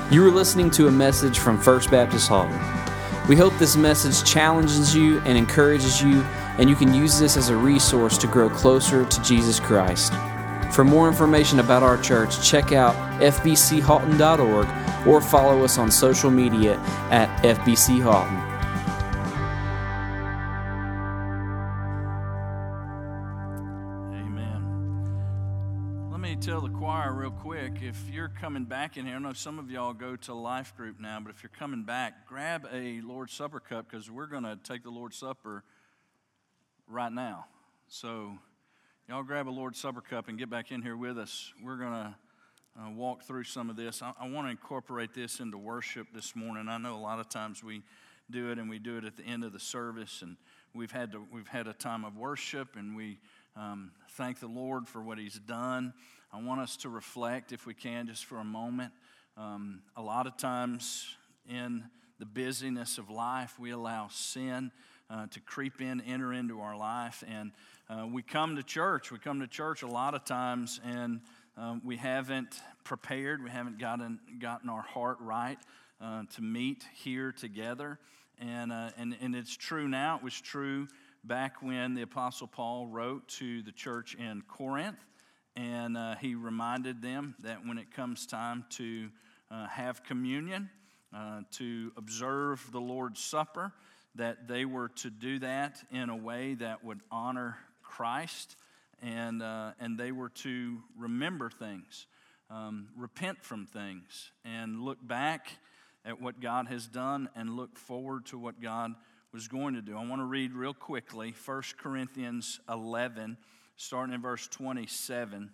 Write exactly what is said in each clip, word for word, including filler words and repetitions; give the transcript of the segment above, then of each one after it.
You are listening to a message from First Baptist Halton. We hope this message challenges you and encourages you, and you can use this as a resource to grow closer to Jesus Christ. For more information about our church, check out f b c halton dot org or follow us on social media at F B C Halton. Amen. Let me tell the choir real quick, if you're coming back in here, I know some of y'all go to life group now, but if you're coming back, grab a Lord's Supper cup because we're going to take the Lord's Supper right now. So y'all grab a Lord's Supper cup and get back in here with us. We're going to uh, walk through some of this. I, I want to incorporate this into worship this morning. I know a lot of times we do it, and we do it at the end of the service, and we've had to, we've had a time of worship, and we um, thank the Lord for what He's done. I want us to reflect, if we can, just for a moment. Um, a lot of times in the busyness of life, we allow sin uh, to creep in, enter into our life, and uh, we come to church. We come to church a lot of times, and um, we haven't prepared. We haven't gotten gotten our heart right uh, to meet here together, and uh, and and it's true now. It was true back when the Apostle Paul wrote to the church in Corinth. And uh, he reminded them that when it comes time to uh, have communion, uh, to observe the Lord's Supper, that they were to do that in a way that would honor Christ, and uh, and they were to remember things, um, repent from things, and look back at what God has done and look forward to what God was going to do. I want to read real quickly First Corinthians eleven, starting in verse twenty-seven.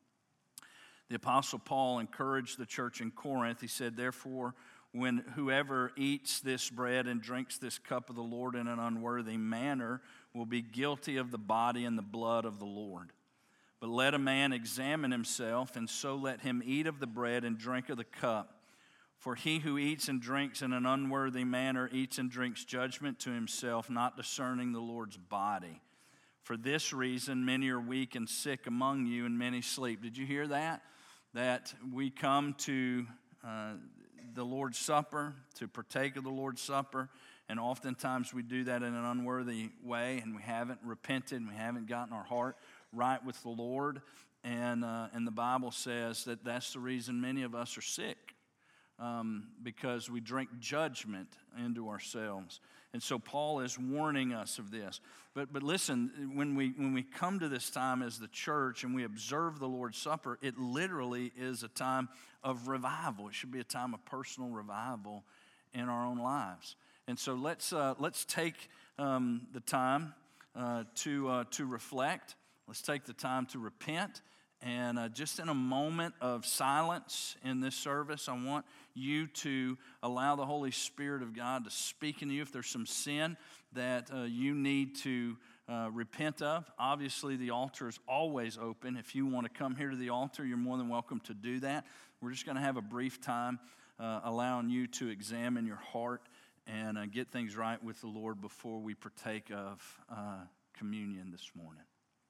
The Apostle Paul encouraged the church in Corinth. He said, "Therefore, when whoever eats this bread and drinks this cup of the Lord in an unworthy manner will be guilty of the body and the blood of the Lord. But let a man examine himself, and so let him eat of the bread and drink of the cup. For he who eats and drinks in an unworthy manner eats and drinks judgment to himself, not discerning the Lord's body. For this reason, many are weak and sick among you, and many sleep." Did you hear that? That we come to uh, the Lord's Supper, to partake of the Lord's Supper, and oftentimes we do that in an unworthy way, and we haven't repented, and we haven't gotten our heart right with the Lord. And, uh, and the Bible says that that's the reason many of us are sick. Um, because we drink judgment into ourselves. And so Paul is warning us of this. But but listen, when we when we come to this time as the church and we observe the Lord's Supper, it literally is a time of revival. It should be a time of personal revival in our own lives. And so let's uh, let's take um, the time uh, to uh, to reflect. Let's take the time to repent. And uh, just in a moment of silence in this service, I want you to allow the Holy Spirit of God to speak in you. If there's some sin that uh, you need to uh, repent of, obviously the altar is always open. If you want to come here to the altar, you're more than welcome to do that. We're just going to have a brief time uh, allowing you to examine your heart and uh, get things right with the Lord before we partake of uh, communion this morning.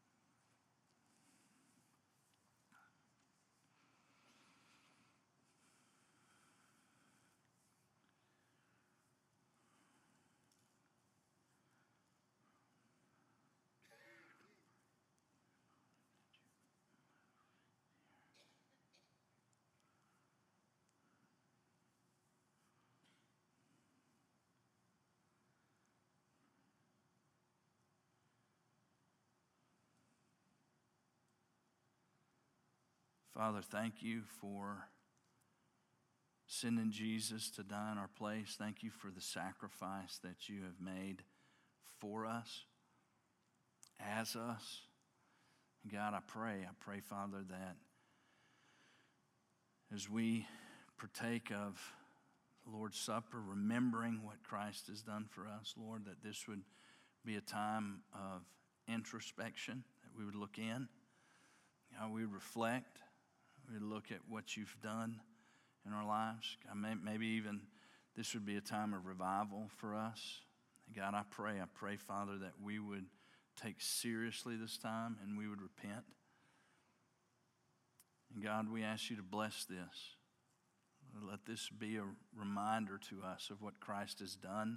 Father, thank you for sending Jesus to die in our place. Thank you for the sacrifice that you have made for us, as us. God, I pray, I pray, Father, that as we partake of the Lord's Supper, remembering what Christ has done for us, Lord, that this would be a time of introspection, that we would look in, God, we would reflect, we would look at what you've done in our lives. God, may, maybe even this would be a time of revival for us. God, I pray, I pray, Father, that we would take seriously this time and we would repent. And God, we ask you to bless this. Let this be a reminder to us of what Christ has done.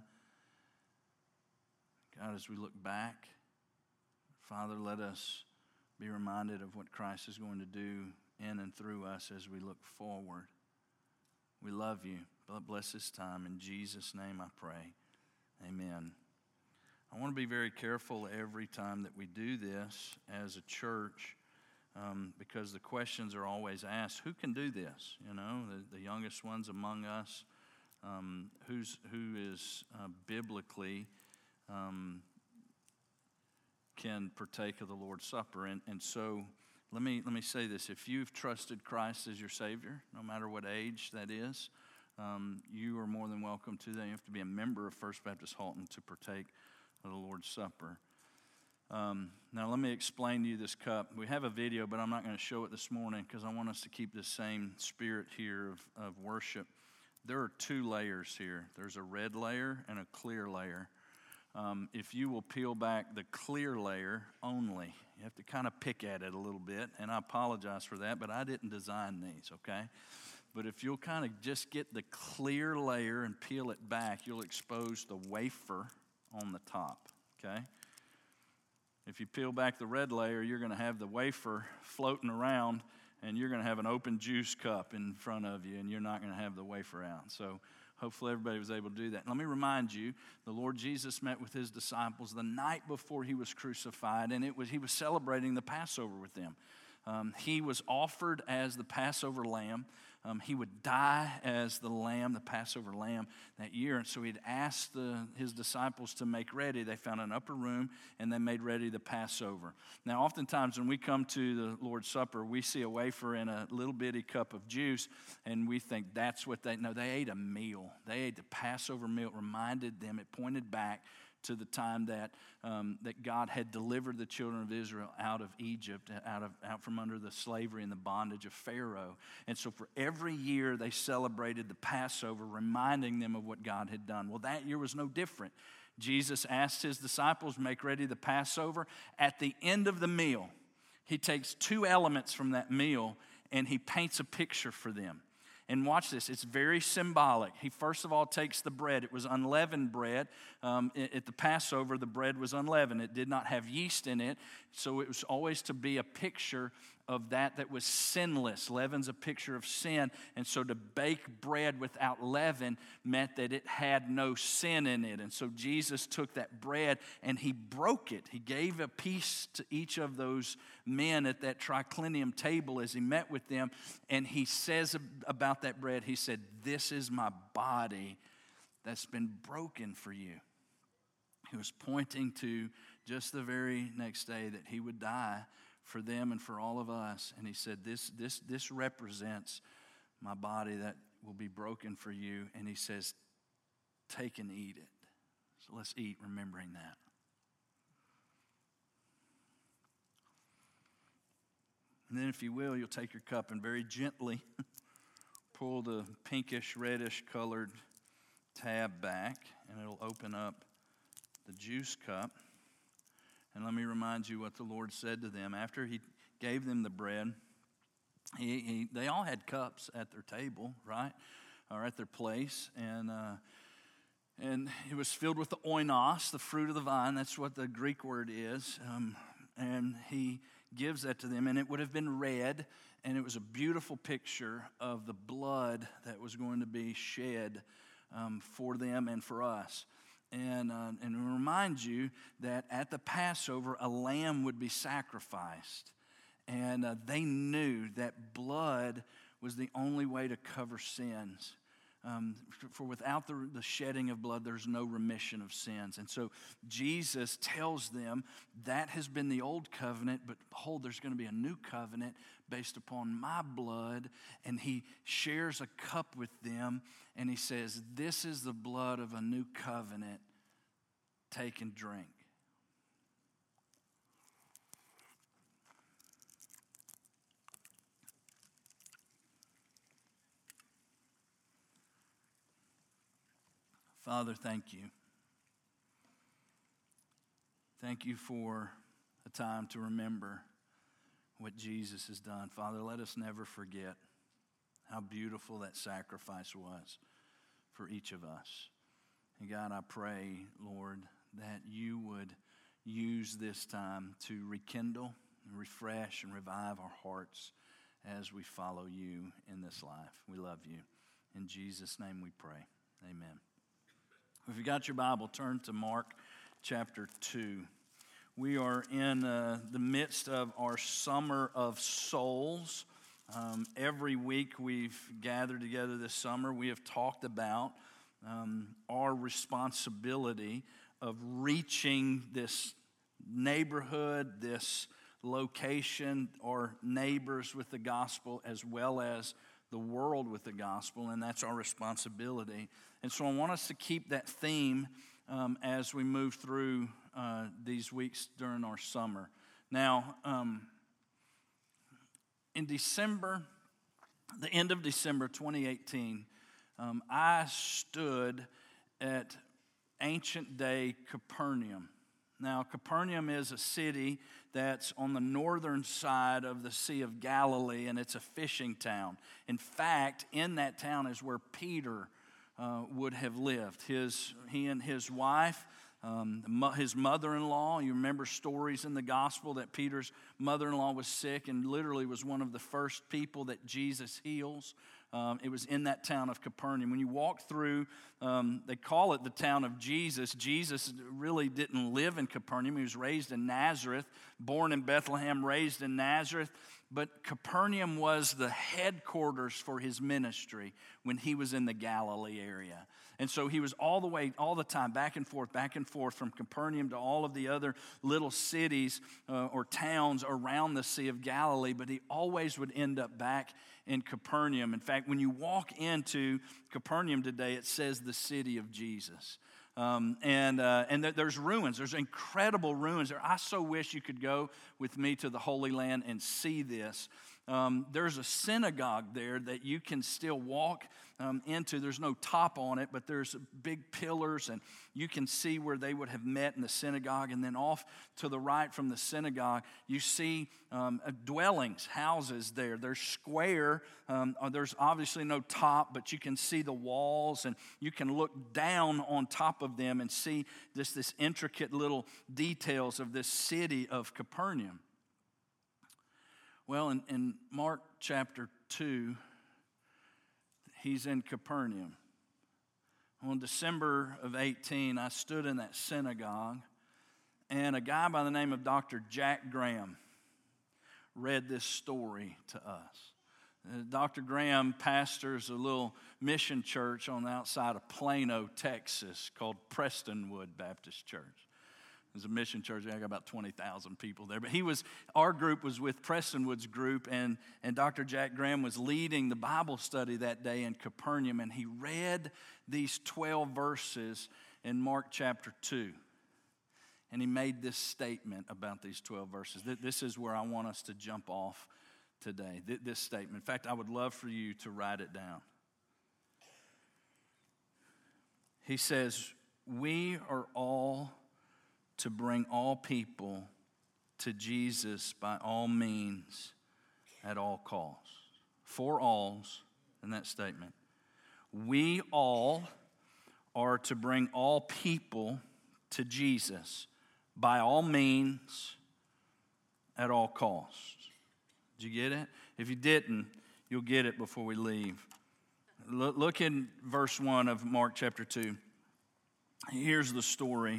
God, as we look back, Father, let us be reminded of what Christ is going to do in and through us as we look forward. We love you. Bless this time. In Jesus' name I pray. Amen. I want to be very careful every time that we do this as a church, um, because the questions are always asked, who can do this? You know, the, the youngest ones among us, um, who's, who is uh, biblically um, can partake of the Lord's Supper. And, and so let me, let me say this. If you've trusted Christ as your Savior, no matter what age that is, um, you are more than welcome to that. You have to be a member of First Baptist Halton to partake of the Lord's Supper. Um, now let me explain to you this cup. We have a video, but I'm not going to show it this morning because I want us to keep this same spirit here of, of worship. There are two layers here. There's a red layer and a clear layer. Um, if you will peel back the clear layer only, you have to kind of pick at it a little bit, and I apologize for that, but I didn't design these, okay? But if you'll kind of just get the clear layer and peel it back, you'll expose the wafer on the top, okay? If you peel back the red layer, you're going to have the wafer floating around, and you're going to have an open juice cup in front of you, and you're not going to have the wafer out. So hopefully everybody was able to do that. Let me remind you, the Lord Jesus met with his disciples the night before he was crucified, and it was he was celebrating the Passover with them. Um, he was offered as the Passover lamb. Um, he would die as the lamb, the Passover lamb, that year. And so he'd asked the, his disciples to make ready. They found an upper room, and they made ready the Passover. Now, oftentimes when we come to the Lord's Supper, we see a wafer and a little bitty cup of juice, and we think that's what they, no, they ate a meal. They ate the Passover meal. It reminded them, it pointed back to the time that um, that God had delivered the children of Israel out of Egypt, out of out from under the slavery and the bondage of Pharaoh. And so for every year they celebrated the Passover, reminding them of what God had done. Well, that year was no different. Jesus asked his disciples, make ready the Passover. At the end of the meal, he takes two elements from that meal and he paints a picture for them. And watch this, it's very symbolic. He first of all takes the bread. It was unleavened bread. Um, at the Passover, the bread was unleavened. It did not have yeast in it, so it was always to be a picture of that that was sinless. Leaven's a picture of sin, and so to bake bread without leaven meant that it had no sin in it. And so Jesus took that bread and he broke it. He gave a piece to each of those men at that triclinium table as he met with them, and he says about that bread, he said, "This is my body that's been broken for you." He was pointing to just the very next day that he would die for them and for all of us. And he said, this, this, this represents my body that will be broken for you. And he says, take and eat it. So let's eat, remembering that. And then if you will, you'll take your cup and very gently pull the pinkish, reddish colored tab back, and it'll open up the juice cup. And let me remind you what the Lord said to them. After he gave them the bread, he, he, they all had cups at their table, right? Or at their place. And uh, and it was filled with the oinos, the fruit of the vine. That's what the Greek word is. Um, and he gives that to them. And it would have been red. And it was a beautiful picture of the blood that was going to be shed um, for them and for us. And, uh, and remind you that at the Passover, a lamb would be sacrificed. And uh, they knew that blood was the only way to cover sins. Um, for, for without the, the shedding of blood, there's no remission of sins. And so Jesus tells them that has been the old covenant, but behold, there's going to be a new covenant based upon my blood. And he shares a cup with them, and he says, this is the blood of a new covenant. Take and drink. Father, thank you. Thank you for a time to remember what Jesus has done. Father, let us never forget how beautiful that sacrifice was for each of us. And God, I pray, Lord, that you would use this time to rekindle, and refresh, and revive our hearts as we follow you in this life. We love you. In Jesus' name we pray. Amen. If you got your Bible, turn to Mark chapter two. We are in uh, the midst of our Summer of Souls. Um, every week we've gathered together this summer, we have talked about um, our responsibility of reaching this neighborhood, this location, or neighbors with the gospel, as well as the world with the gospel, and that's our responsibility. And so I want us to keep that theme um, as we move through uh, these weeks during our summer. Now, um, in December, the end of December twenty eighteen, um, I stood at ancient day Capernaum. Now, Capernaum is a city that's on the northern side of the Sea of Galilee, and it's a fishing town. In fact, in that town is where Peter uh, would have lived. His, he and his wife, um, his mother-in-law, you remember stories in the gospel that Peter's mother-in-law was sick and literally was one of the first people that Jesus heals. Um, it was in that town of Capernaum. When you walk through, um, they call it the town of Jesus. Jesus really didn't live in Capernaum. He was raised in Nazareth, born in Bethlehem, raised in Nazareth. But Capernaum was the headquarters for his ministry when he was in the Galilee area. And so he was all the way, all the time, back and forth, back and forth from Capernaum to all of the other little cities uh, or towns around the Sea of Galilee. But he always would end up back in Capernaum. In fact, when you walk into Capernaum today, it says the city of Jesus. Um, and uh, and th- there's ruins. There's incredible ruins there. I so wish you could go with me to the Holy Land and see this. Um, there's a synagogue there that you can still walk um, into. There's no top on it, but there's big pillars, and you can see where they would have met in the synagogue. And then off to the right from the synagogue, you see um, dwellings, houses there. They're square. Um, there's obviously no top, but you can see the walls, and you can look down on top of them and see this, this intricate little details of this city of Capernaum. Well, in, in Mark chapter two, he's in Capernaum. On December of eighteen, I stood in that synagogue, and a guy by the name of Doctor Jack Graham read this story to us. Uh, Doctor Graham pastors a little mission church on the outside of Plano, Texas, called Prestonwood Baptist Church. It was a mission church. I got about twenty thousand people there. But he was, our group was with Prestonwood's group, and, and Doctor Jack Graham was leading the Bible study that day in Capernaum, and he read these twelve verses in Mark chapter two. And he made this statement about these twelve verses. This is where I want us to jump off today, this statement. In fact, I would love for you to write it down. He says, "We are all to bring all people to Jesus by all means, at all costs." Four alls in that statement. We all are to bring all people to Jesus by all means, at all costs. Did you get it? If you didn't, you'll get it before we leave. Look, look in verse one of Mark chapter two. Here's the story.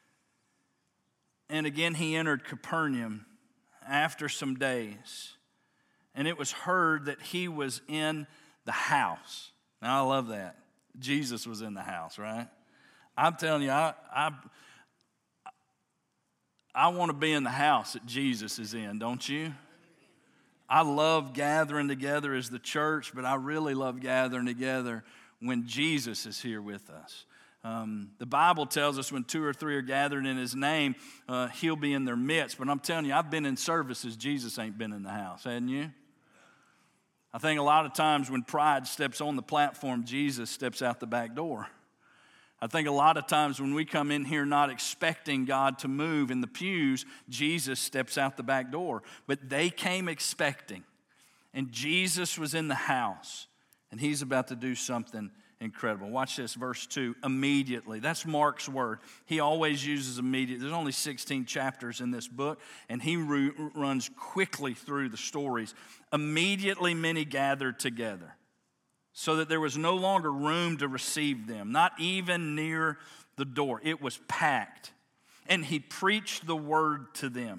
"And again he entered Capernaum after some days, and it was heard that he was in the house." Now I love that. Jesus was in the house, right? I'm telling you, I I, I want to be in the house that Jesus is in, don't you? I love gathering together as the church, but I really love gathering together when Jesus is here with us. Um, the Bible tells us when two or three are gathered in his name, uh, he'll be in their midst. But I'm telling you, I've been in services, Jesus ain't been in the house, hadn't you? I think a lot of times when pride steps on the platform, Jesus steps out the back door. I think a lot of times when we come in here not expecting God to move in the pews, Jesus steps out the back door. But they came expecting, and Jesus was in the house. And he's about to do something incredible. Watch this, verse two, immediately. That's Mark's word. He always uses immediate. There's only sixteen chapters in this book, and he ru- runs quickly through the stories. Immediately many gathered together, so that there was no longer room to receive them, not even near the door. It was packed. And he preached the word to them.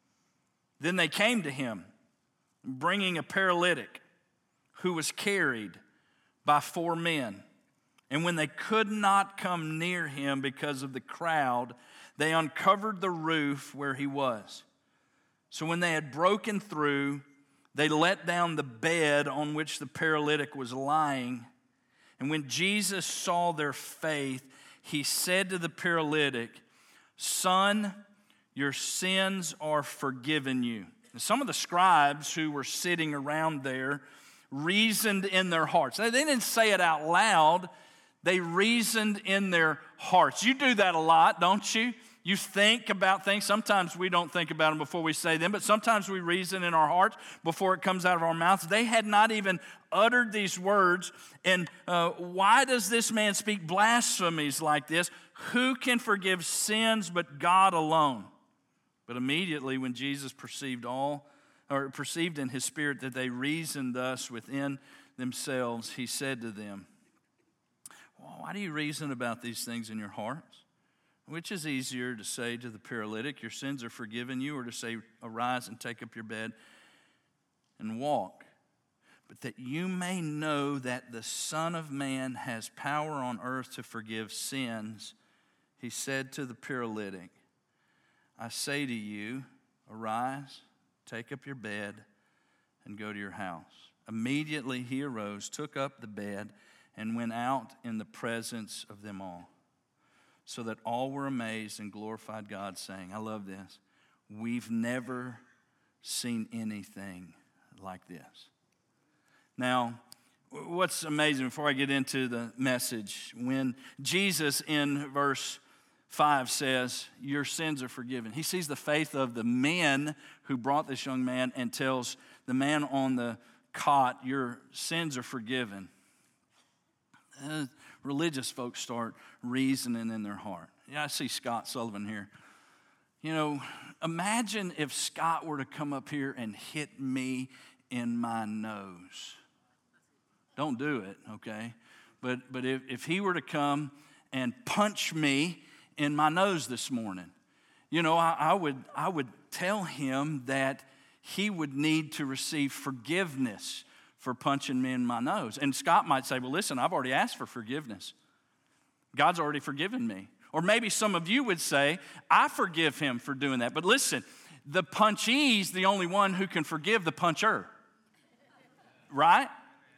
Then they came to him, bringing a paralytic who was carried by four men. And when they could not come near him because of the crowd, they uncovered the roof where he was. So when they had broken through, they let down the bed on which the paralytic was lying. And when Jesus saw their faith, he said to the paralytic, "Son, your sins are forgiven you." And some of the scribes who were sitting around there reasoned in their hearts. They didn't say it out loud. They reasoned in their hearts. You do that a lot, don't you? You think about things. Sometimes we don't think about them before we say them, but sometimes we reason in our hearts before it comes out of our mouths. They had not even uttered these words. And uh, why does this man speak blasphemies like this? Who can forgive sins but God alone? But immediately when Jesus perceived all, or perceived in his spirit that they reasoned thus within themselves, he said to them, "Well, why do you reason about these things in your hearts? Which is easier to say to the paralytic, 'Your sins are forgiven you,' or to say, 'Arise and take up your bed and walk'? But that you may know that the Son of Man has power on earth to forgive sins," he said to the paralytic, "I say to you, arise, take up your bed, and go to your house." Immediately he arose, took up the bed, and went out in the presence of them all, so that all were amazed and glorified God, saying, I love this, "We've never seen anything like this." Now, what's amazing, before I get into the message, when Jesus in verse five says, "Your sins are forgiven," he sees the faith of the men who brought this young man and tells the man on the cot, "Your sins are forgiven." Uh, religious folks start reasoning in their heart. Yeah, I see Scott Sullivan here. You know, imagine if Scott were to come up here and hit me in my nose. Don't do it, okay? But but if, if he were to come and punch me in my nose this morning, you know, I, I would I would tell him that he would need to receive forgiveness for punching me in my nose. And Scott might say, "Well, listen, I've already asked for forgiveness. God's already forgiven me." Or maybe some of you would say, "I forgive him for doing that." But listen, the punchee's the only one who can forgive the puncher. Right?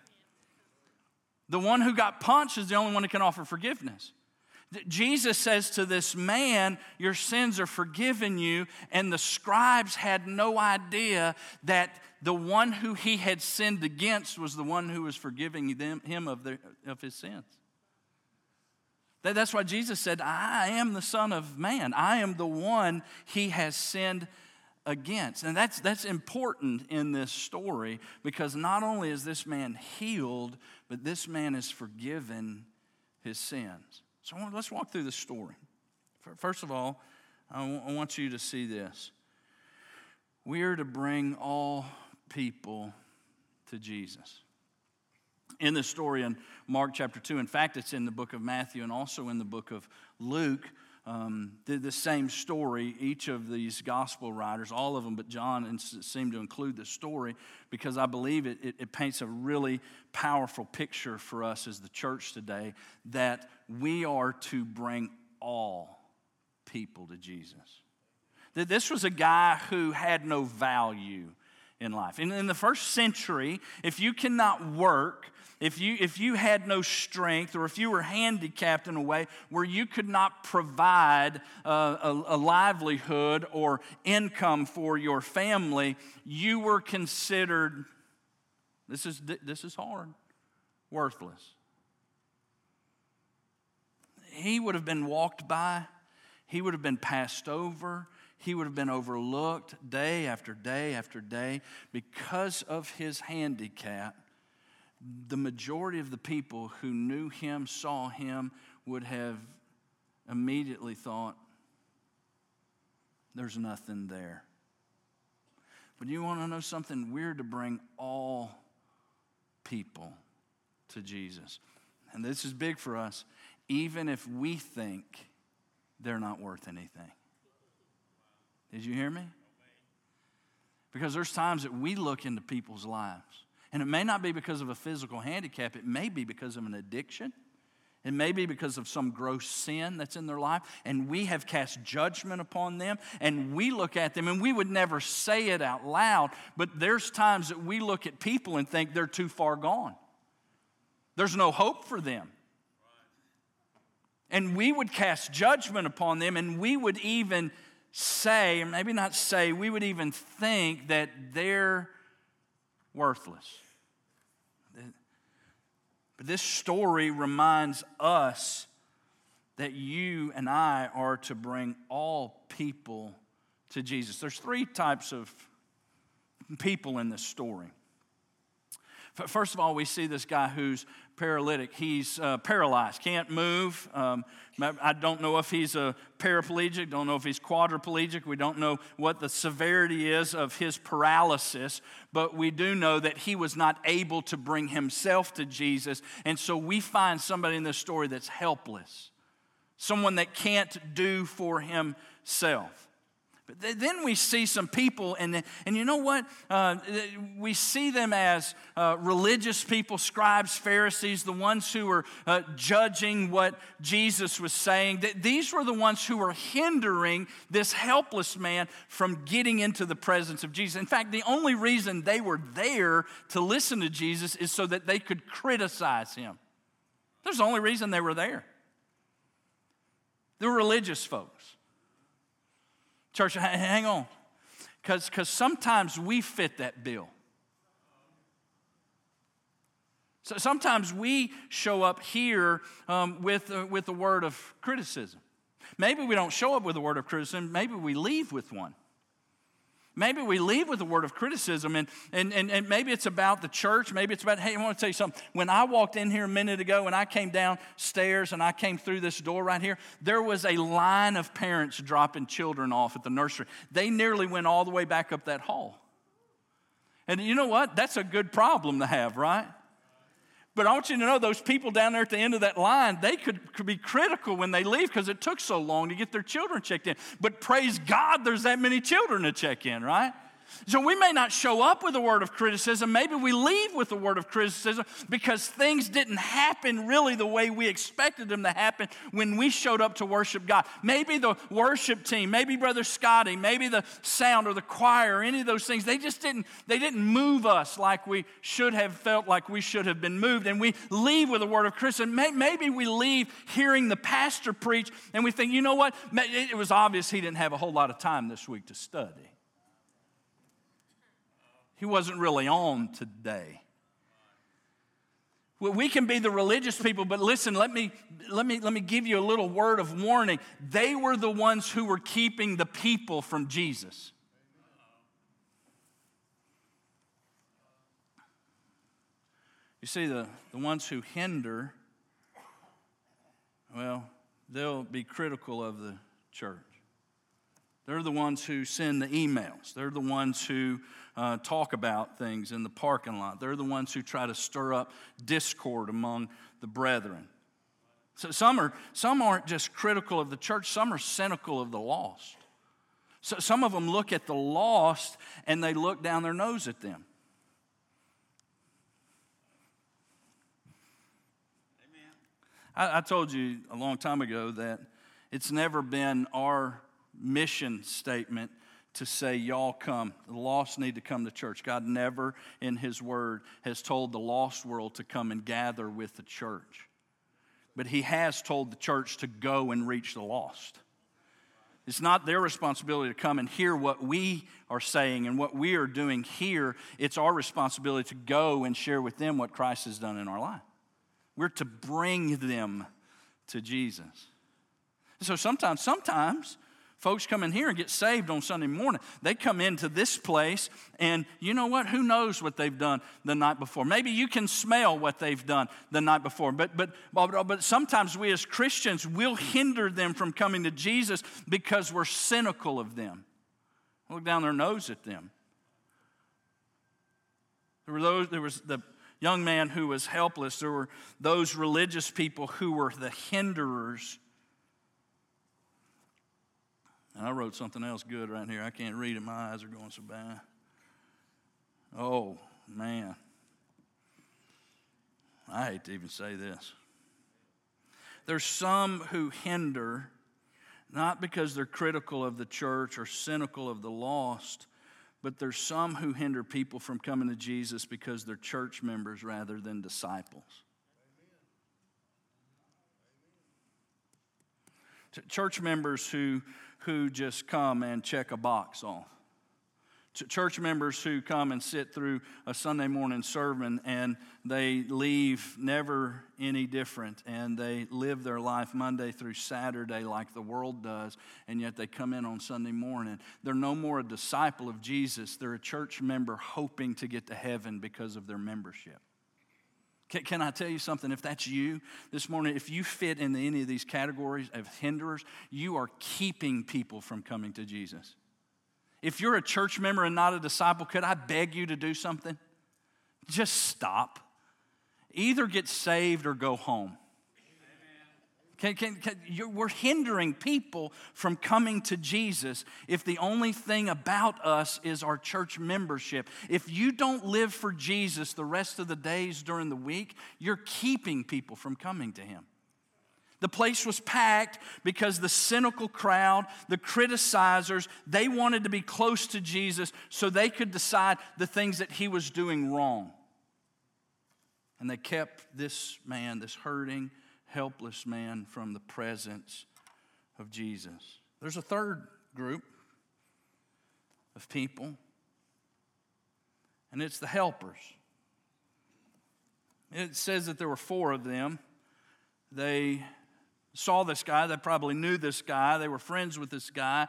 The one who got punched is the only one who can offer forgiveness. Jesus says to this man, "Your sins are forgiven you," and the scribes had no idea that the one who he had sinned against was the one who was forgiving them, him of, their, of his sins. That, that's why Jesus said, "I am the Son of Man. I am the one he has sinned against." And that's, that's important in this story, because not only is this man healed, but this man is forgiven his sins. So let's walk through the story. First of all, I want you to see this. We are to bring all people to Jesus. In the story in Mark chapter two, in fact, it's in the book of Matthew and also in the book of Luke, um, the, the same story. Each of these gospel writers, all of them but John, seem to include the story because I believe it, it, it paints a really powerful picture for us as the church today that we are to bring all people to Jesus. That this was a guy who had no value in life. And in the first century, if you cannot work, if you if you had no strength, or if you were handicapped in a way where you could not provide uh, a, a livelihood or income for your family, you were considered, this is this is hard, worthless. He would have been walked by. He would have been passed over. He would have been overlooked day after day after day because of his handicap. the majority of the people who knew him, saw him, would have immediately thought, there's nothing there. But you want to know something? We're to bring all people to Jesus. And this is big for us, even if we think they're not worth anything. Did you hear me? Because there's times that we look into people's lives, and it may not be because of a physical handicap. It may be because of an addiction. It may be because of some gross sin that's in their life, and we have cast judgment upon them, and we look at them, and we would never say it out loud, but there's times that we look at people and think they're too far gone. There's no hope for them. And we would cast judgment upon them, and we would even say, or maybe not say, we would even think that they're worthless. But this story reminds us that you and I are to bring all people to Jesus. There's three types of people in this story. First of all, we see this guy who's paralytic. He's uh, paralyzed, can't move. Um, I don't know if he's a paraplegic, don't know if he's quadriplegic. We don't know what the severity is of his paralysis, but we do know that he was not able to bring himself to Jesus. And so we find somebody in this story that's helpless, someone that can't do for himself. But then we see some people, and, and you know what? Uh, we see them as uh, religious people, scribes, Pharisees, the ones who were uh, judging what Jesus was saying. These were the ones who were hindering this helpless man from getting into the presence of Jesus. In fact, the only reason they were there to listen to Jesus is so that they could criticize him. That's the only reason they were there. They were religious folks. Church, hang on, because because sometimes we fit that bill. So sometimes we show up here um, with, uh, with a word of criticism. Maybe we don't show up with a word of criticism. Maybe we leave with one. Maybe we leave with a word of criticism, and, and, and, and maybe it's about the church. Maybe it's about, hey, I want to tell you something. When I walked in here a minute ago, and I came downstairs and I came through this door right here, there was a line of parents dropping children off at the nursery. They nearly went all the way back up that hall. And you know what? That's a good problem to have, right? But I want you to know those people down there at the end of that line, they could, could be critical when they leave because it took so long to get their children checked in. But praise God, there's that many children to check in, right? So we may not show up with a word of criticism. Maybe we leave with a word of criticism because things didn't happen really the way we expected them to happen when we showed up to worship God. Maybe the worship team, maybe Brother Scotty, maybe the sound or the choir, or any of those things, they just didn't, they didn't move us like we should have felt like we should have been moved. And we leave with a word of criticism. Maybe we leave hearing the pastor preach and we think, you know what? It was obvious he didn't have a whole lot of time this week to study. He wasn't really on today. Well, we can be the religious people, but listen, let me, let me, let me give you a little word of warning. They were the ones who were keeping the people from Jesus. You see, the, the ones who hinder, well, they'll be critical of the church. They're the ones who send the emails. They're the ones who uh, talk about things in the parking lot. They're the ones who try to stir up discord among the brethren. So some are some aren't just critical of the church. Some are cynical of the lost. So some of them look at the lost and they look down their nose at them. Amen. I, I told you a long time ago that it's never been our mission statement to say, y'all come. The lost need to come to church. God never in his word has told the lost world to come and gather with the church. But he has told the church to go and reach the lost. It's not their responsibility to come and hear what we are saying and what we are doing here. It's our responsibility to go and share with them what Christ has done in our life. We're to bring them to Jesus. So sometimes, sometimes, Folks come in here and get saved on Sunday morning. They come into this place, and you know what? Who knows what they've done the night before? Maybe you can smell what they've done the night before. But but but sometimes we as Christians will hinder them from coming to Jesus because we're cynical of them. Look down their nose at them. There were those. There was the young man who was helpless. There were those religious people who were the hinderers. And I wrote something else good right here. I can't read it. My eyes are going so bad. Oh, man. I hate to even say this. There's some who hinder, not because they're critical of the church or cynical of the lost, but there's some who hinder people from coming to Jesus because they're church members rather than disciples. Church members who, who just come and check a box off. Church members who come and sit through a Sunday morning sermon and they leave never any different, and they live their life Monday through Saturday like the world does, and yet they come in on Sunday morning. They're no more a disciple of Jesus. They're a church member hoping to get to heaven because of their membership. Can, can I tell you something? If that's you this morning, if you fit into any of these categories of hinderers, you are keeping people from coming to Jesus. If you're a church member and not a disciple, could I beg you to do something? Just stop. Either get saved or go home. Can, can, can, you're, we're hindering people from coming to Jesus if the only thing about us is our church membership. If you don't live for Jesus the rest of the days during the week, you're keeping people from coming to Him. The place was packed because the cynical crowd, the criticizers, they wanted to be close to Jesus so they could decide the things that He was doing wrong. And they kept this man, this hurting, helpless man, from the presence of Jesus. There's a third group of people, and it's the helpers. It says that there were four of them. They saw this guy. They probably knew this guy. They were friends with this guy.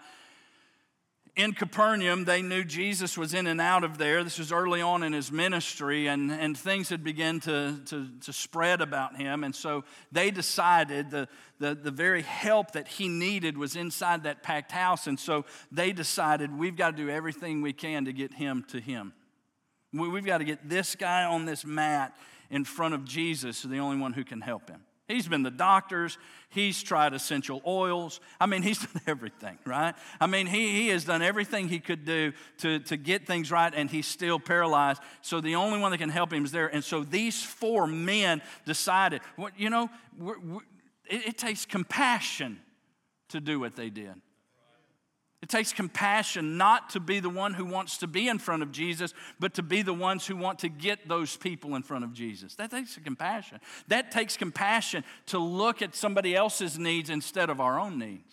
In Capernaum, they knew Jesus was in and out of there. This was early on in His ministry, and, and things had begun to, to, to spread about Him. And so they decided the, the, the very help that He needed was inside that packed house. And so they decided, we've got to do everything we can to get him to Him. We, we've got to get this guy on this mat in front of Jesus, the only one who can help him. He's been to doctors. He's tried essential oils. I mean, he's done everything, right? I mean, he, he has done everything he could do to, to get things right, and he's still paralyzed. So the only one that can help him is there. And so these four men decided, what you know, we're, we're, it, it takes compassion to do what they did. It takes compassion not to be the one who wants to be in front of Jesus, but to be the ones who want to get those people in front of Jesus. That takes compassion. That takes compassion to look at somebody else's needs instead of our own needs.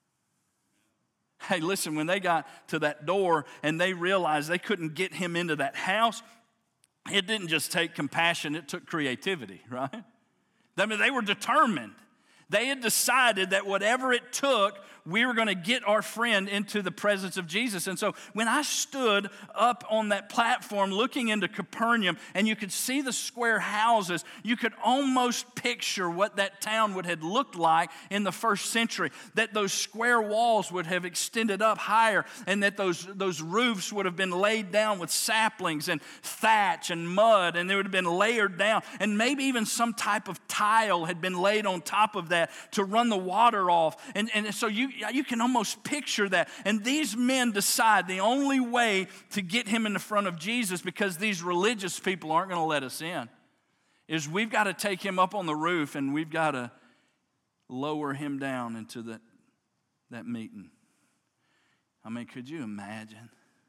Hey, listen, when they got to that door and they realized they couldn't get him into that house, it didn't just take compassion, it took creativity, right? I mean, they were determined. They had decided that whatever it took, we were going to get our friend into the presence of Jesus. And so when I stood up on that platform looking into Capernaum and you could see the square houses, you could almost picture what that town would have looked like in the first century. That those square walls would have extended up higher, and that those, those roofs would have been laid down with saplings and thatch and mud, and they would have been layered down. And maybe even some type of tile had been laid on top of that to run the water off. And, and so you, you can almost picture that. And these men decide the only way to get him in the front of Jesus, because these religious people aren't going to let us in, is we've got to take him up on the roof and we've got to lower him down into that, that meeting. I mean, could you imagine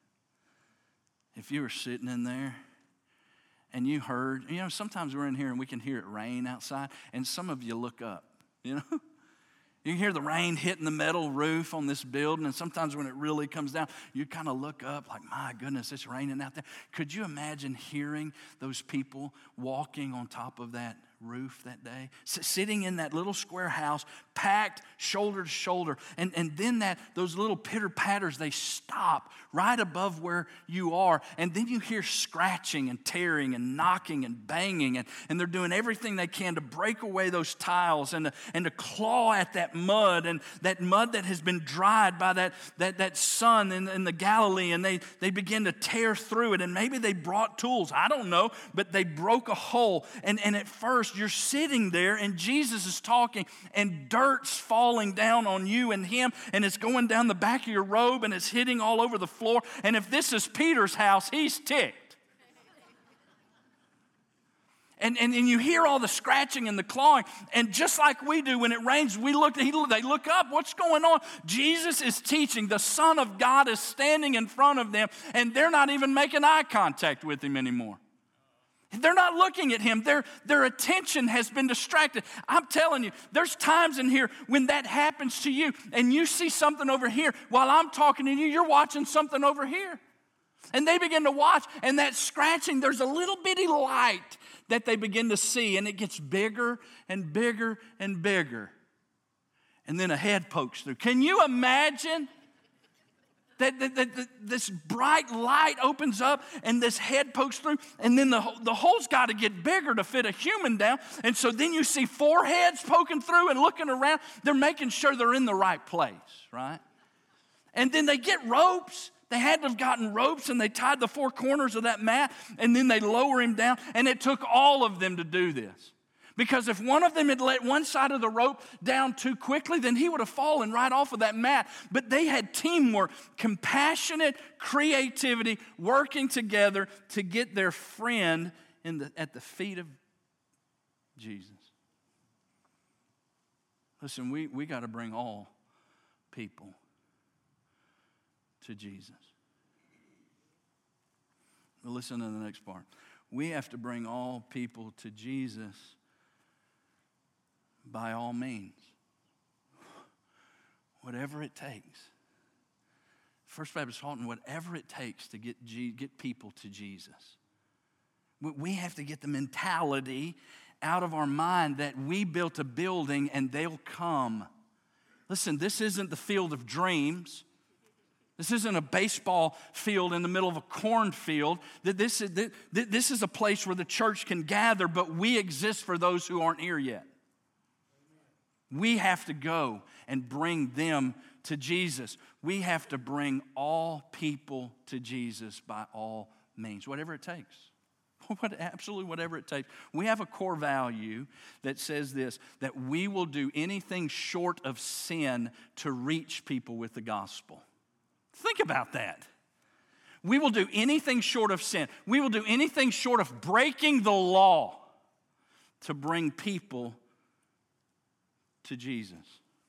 if you were sitting in there and you heard, you know, sometimes we're in here and we can hear it rain outside, and some of you look up. You know, you can hear the rain hitting the metal roof on this building, and sometimes when it really comes down, you kind of look up like, my goodness, it's raining out there. Could you imagine hearing those people walking on top of that roof that day, S- sitting in that little square house, packed shoulder to shoulder. And, and then that those little pitter-patters, they stop right above where you are. And then you hear scratching and tearing and knocking and banging. And, and they're doing everything they can to break away those tiles and to, and to claw at that mud. And that mud that has been dried by that, that, that sun in, in the Galilee. And they, they begin to tear through it. And maybe they brought tools. I don't know. But they broke a hole. And, and at first, you're sitting there and Jesus is talking and dirt's falling down on you and him and it's going down the back of your robe and it's hitting all over the floor. And if this is Peter's house, he's ticked. And, and, and you hear all the scratching and the clawing. And just like we do when it rains, we look, he, they look up. What's going on? Jesus is teaching. The Son of God is standing in front of them and they're not even making eye contact with him anymore. They're not looking at him. Their, their attention has been distracted. I'm telling you, there's times in here when that happens to you and you see something over here while I'm talking to you, you're watching something over here. And they begin to watch, and that scratching, there's a little bitty light that they begin to see, and it gets bigger and bigger and bigger. And then a head pokes through. Can you imagine? That, that, that, that this bright light opens up and this head pokes through, and then the, the hole's got to get bigger to fit a human down. And so then you see four heads poking through and looking around. They're making sure they're in the right place, right? And then they get ropes. They had to have gotten ropes, and they tied the four corners of that mat, and then they lower him down. And it took all of them to do this. Because if one of them had let one side of the rope down too quickly, then he would have fallen right off of that mat. But they had teamwork, compassionate creativity, working together to get their friend in the, at the feet of Jesus. Listen, we, we got to bring all people to Jesus. But listen to the next part. We have to bring all people to Jesus by all means. Whatever it takes. First Baptist Halton, whatever it takes to get, G- get people to Jesus. We have to get the mentality out of our mind that we built a building and they'll come. Listen, this isn't the field of dreams. This isn't a baseball field in the middle of a cornfield. This is, this is a place where the church can gather, but we exist for those who aren't here yet. We have to go and bring them to Jesus. We have to bring all people to Jesus by all means, whatever it takes. What, absolutely whatever it takes. We have a core value that says this, that we will do anything short of sin to reach people with the gospel. Think about that. We will do anything short of sin. We will do anything short of breaking the law to bring people to Jesus.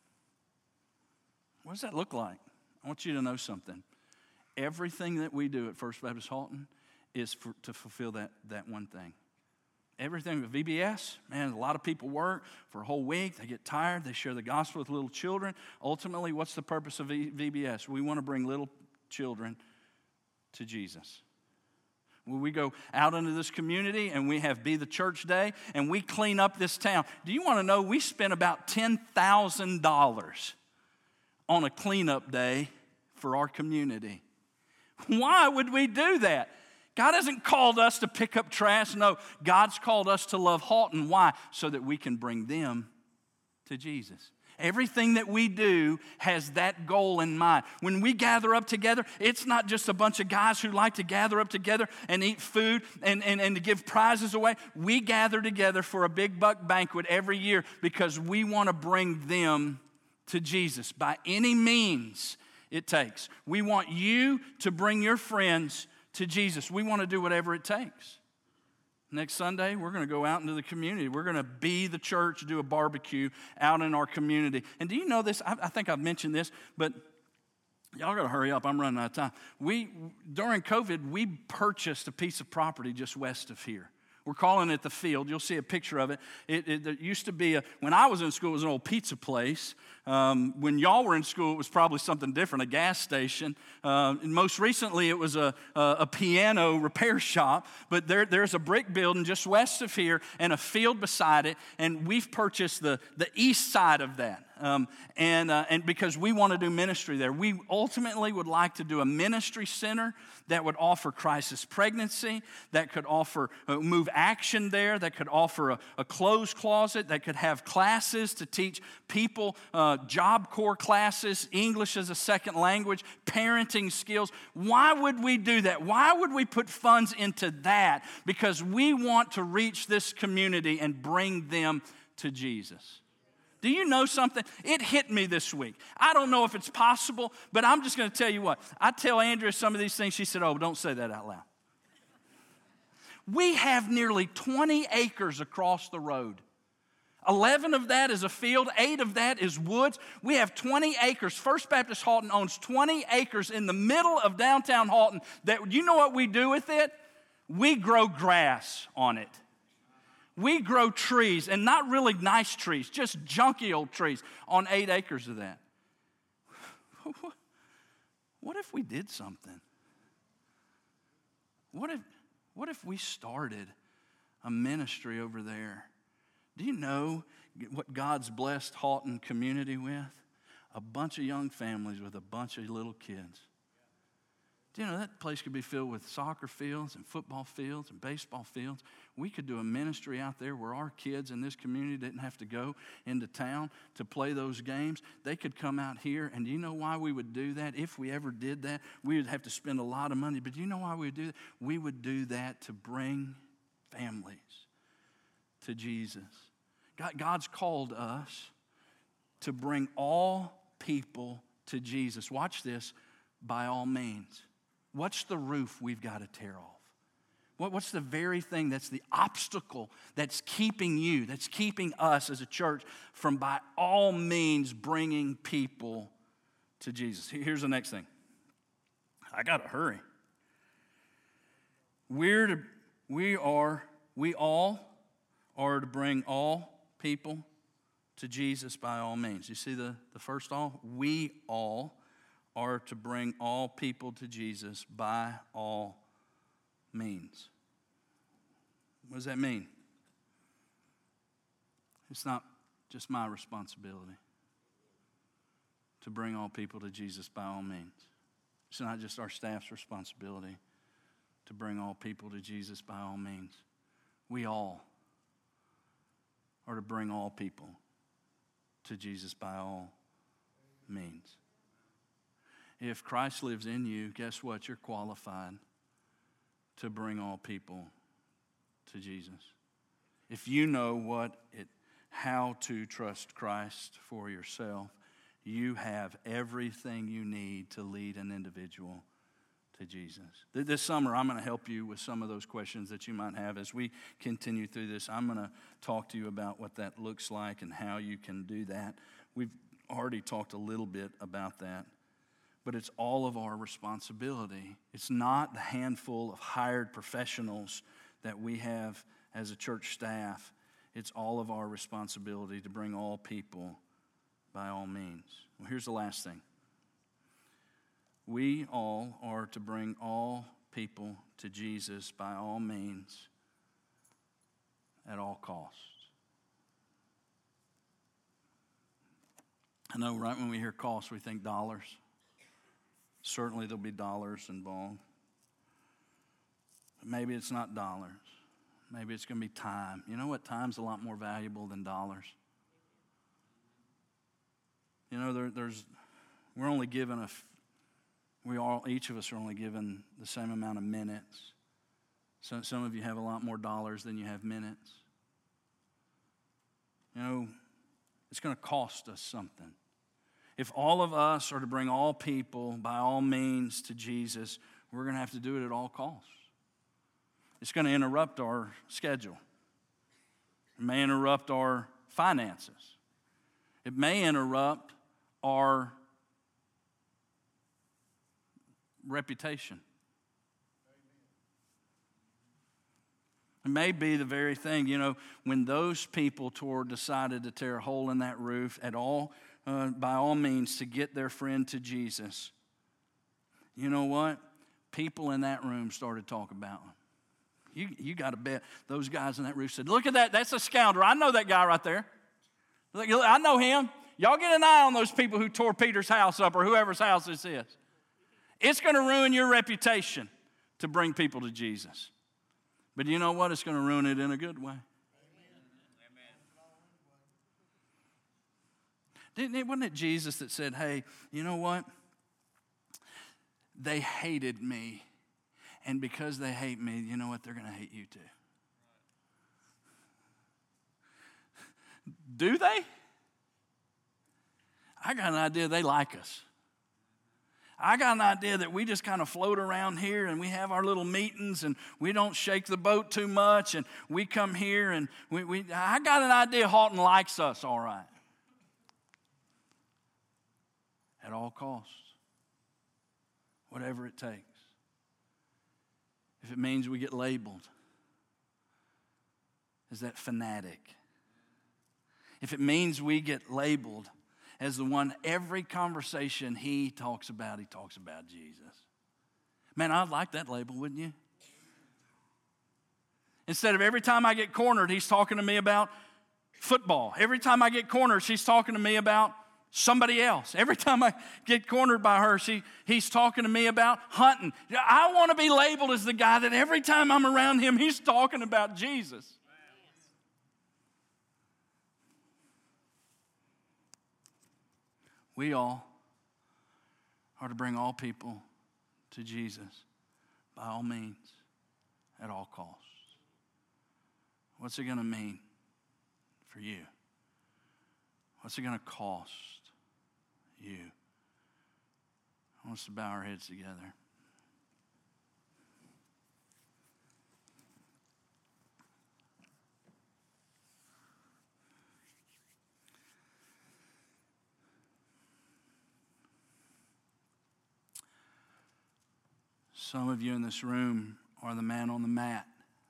What does that look like? I want you to know something. Everything that we do at First Baptist Halton is for, to fulfill that, that one thing. Everything with V B S, man, a lot of people work for a whole week. They get tired. They share the gospel with little children. Ultimately, what's the purpose of v- VBS? We want to bring little children to Jesus. When we go out into this community and we have Be the Church Day and we clean up this town. Do you want to know we spent about ten thousand dollars on a cleanup day for our community? Why would we do that? God hasn't called us to pick up trash. No, God's called us to love Halton. Why? So that we can bring them to Jesus. Everything that we do has that goal in mind. When we gather up together, it's not just a bunch of guys who like to gather up together and eat food and, and, and to give prizes away. We gather together for a big buck banquet every year because we want to bring them to Jesus by any means it takes. We want you to bring your friends to Jesus. We want to do whatever it takes. Next Sunday, we're going to go out into the community. We're going to be the church, do a barbecue out in our community. And do you know this? I, I think I've mentioned this, but y'all got to hurry up. I'm running out of time. We, during COVID, we purchased a piece of property just west of here. We're calling it the Field. You'll see a picture of it. It, it, it used to be, a, when I was in school, it was an old pizza place. Um, when y'all were in school, it was probably something different, a gas station. Uh, and most recently, it was a, a, a piano repair shop. But there, there's a brick building just west of here and a field beside it. And we've purchased the, the east side of that. Um, and, uh, and because we want to do ministry there. We ultimately would like to do a ministry center that would offer crisis pregnancy, that could offer uh, move action there, that could offer a, a clothes closet, that could have classes to teach people uh, Job Corps classes, English as a second language, parenting skills. Why would we do that? Why would we put funds into that? Because we want to reach this community and bring them to Jesus. Do you know something? It hit me this week. I don't know if it's possible, but I'm just going to tell you what. I tell Andrea some of these things. She said, oh, don't say that out loud. We have nearly twenty acres across the road. eleven of that is a field. eight of that is woods. We have twenty acres. First Baptist Halton owns twenty acres in the middle of downtown Halton. That, you know what we do with it? We grow grass on it. We grow trees, and not really nice trees, just junky old trees on eight acres of that. What if we did something? What if, what if we started a ministry over there? Do you know what God's blessed Halton community with? A bunch of young families with a bunch of little kids. Do you know that place could be filled with soccer fields and football fields and baseball fields? We could do a ministry out there where our kids in this community didn't have to go into town to play those games. They could come out here, and do you know why we would do that? If we ever did that, we would have to spend a lot of money. But do you know why we would do that? We would do that to bring families to Jesus. God, God's called us to bring all people to Jesus. Watch this, by all means. What's the roof we've got to tear off? What, what's the very thing that's the obstacle that's keeping you, that's keeping us as a church from by all means bringing people to Jesus? Here's the next thing. I got to hurry. We're to, we are, we all are to bring all people to Jesus by all means. You see the, the first all? We all are to bring all people to Jesus by all means. What does that mean? It's not just my responsibility to bring all people to Jesus by all means. It's not just our staff's responsibility to bring all people to Jesus by all means. We all are to bring all people to Jesus by all means. If Christ lives in you, guess what? You're qualified to bring all people to Jesus. If you know what it, how to trust Christ for yourself, you have everything you need to lead an individual to Jesus. This summer, I'm going to help you with some of those questions that you might have. As we continue through this, I'm going to talk to you about what that looks like and how you can do that. We've already talked a little bit about that. But it's all of our responsibility. It's not the handful of hired professionals that we have as a church staff. It's all of our responsibility to bring all people by all means. Well, here's the last thing. We all are to bring all people to Jesus by all means at all costs. I know right when we hear costs, we think dollars. Certainly there'll be dollars involved. But maybe it's not dollars. Maybe it's going to be time. You know what? Time's a lot more valuable than dollars. You know, there, there's we're only given a we all each of us are only given the same amount of minutes. So some of you have a lot more dollars than you have minutes. You know, it's going to cost us something. If all of us are to bring all people by all means to Jesus, we're going to have to do it at all costs. It's going to interrupt our schedule. It may interrupt our finances. It may interrupt our reputation. It may be the very thing, you know, when those people tore, decided to tear a hole in that roof at all, uh, by all means, to get their friend to Jesus. You know what? People in that room started talking about him. You, you got to bet those guys in that roof said, look at that, that's a scoundrel. I know that guy right there. I know him. Y'all get an eye on those people who tore Peter's house up or whoever's house this is. It's going to ruin your reputation to bring people to Jesus. But you know what? It's going to ruin it in a good way. Didn't it, wasn't it Jesus that said, hey, you know what? They hated me. And because they hate me, you know what? They're going to hate you too. Do they? I got an idea they like us. I got an idea that we just kind of float around here and we have our little meetings and we don't shake the boat too much and we come here and we, we I got an idea Halton likes us all right. At all costs. Whatever it takes. If it means we get labeled as that fanatic. If it means we get labeled as the one every conversation he talks about, he talks about Jesus. Man, I'd like that label, wouldn't you? Instead of every time I get cornered, he's talking to me about football. Every time I get cornered, she's talking to me about somebody else. Every time I get cornered by her, she, he's talking to me about hunting. I want to be labeled as the guy that every time I'm around him, he's talking about Jesus. We all are to bring all people to Jesus by all means, at all costs. What's it going to mean for you? What's it going to cost you? I want us to bow our heads together. Some of you in this room are the man on the mat.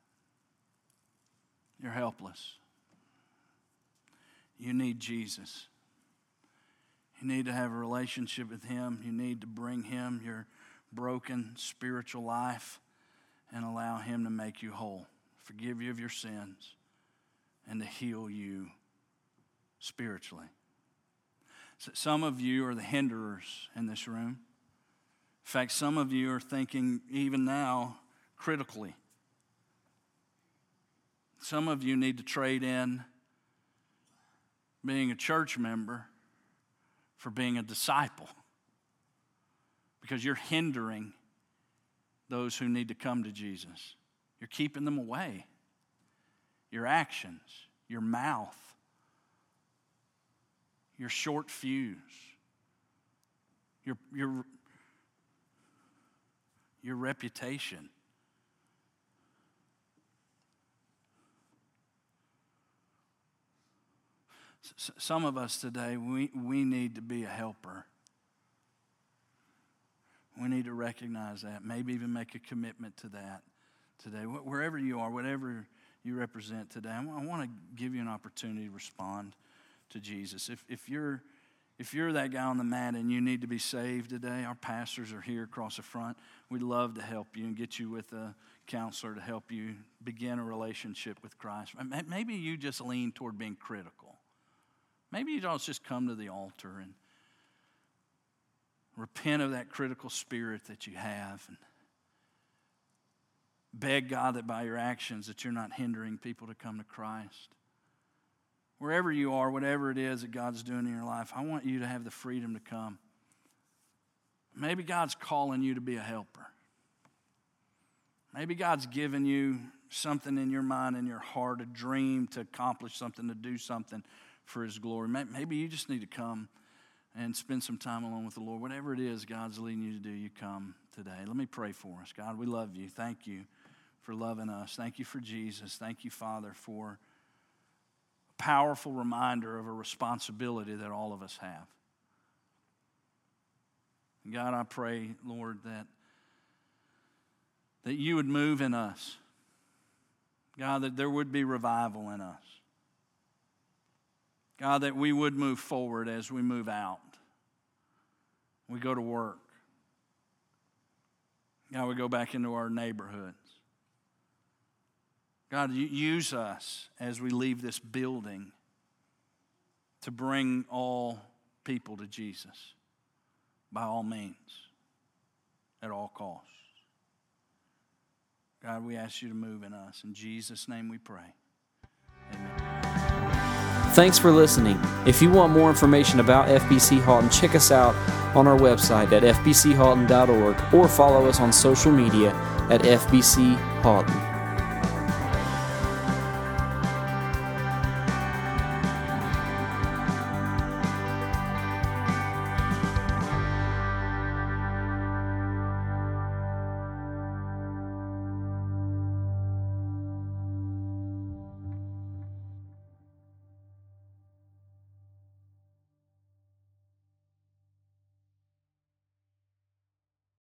You're helpless. You need Jesus. You need to have a relationship with him. You need to bring him your broken spiritual life and allow him to make you whole, forgive you of your sins, and to heal you spiritually. So some of you are the hinderers in this room. In fact, some of you are thinking even now critically. Some of you need to trade in being a church member for being a disciple because you're hindering those who need to come to Jesus. You're keeping them away. Your actions, your mouth, your short fuse, your, your, your reputation. Some of us today, we, we need to be a helper. We need to recognize that, maybe even make a commitment to that today. Wherever you are, whatever you represent today, I want to give you an opportunity to respond to Jesus. If, if, you're, if you're that guy on the mat and you need to be saved today, our pastors are here across the front. We'd love to help you and get you with a counselor to help you begin a relationship with Christ. Maybe you just lean toward being critical. Maybe you don't just come to the altar and repent of that critical spirit that you have and beg God that by your actions that you're not hindering people to come to Christ. Wherever you are, whatever it is that God's doing in your life, I want you to have the freedom to come. Maybe God's calling you to be a helper. Maybe God's given you something in your mind and your heart, a dream to accomplish something, to do something for his glory. Maybe you just need to come and spend some time alone with the Lord. Whatever it is God's leading you to do, you come today. Let me pray for us. God, we love you. Thank you for loving us. Thank you for Jesus. Thank you, Father, for a powerful reminder of a responsibility that all of us have. And God, I pray, Lord, that, that you would move in us. God, that there would be revival in us. God, that we would move forward as we move out. We go to work. God, we go back into our neighborhoods. God, you use us as we leave this building to bring all people to Jesus by all means, at all costs. God, we ask you to move in us. In Jesus' name we pray. Amen. Thanks for listening. If you want more information about F B C Halton, check us out on our website at f b c halton dot org or follow us on social media at F B C Halton.